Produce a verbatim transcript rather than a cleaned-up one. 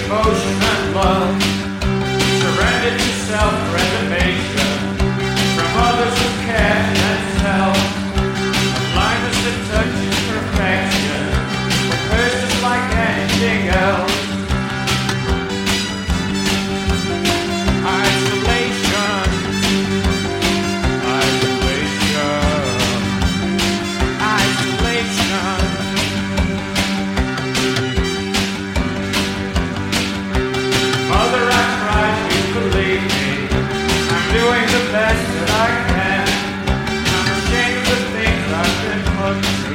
devotion and love, surrender to self-preservation from others who can't and self, a blindness that touches perfection, but hurts just like anything else. Isolation, isolation, isolation. Mother, I tried to believe me. I'm doing the best that I can. I'm ashamed of the things I've been put through.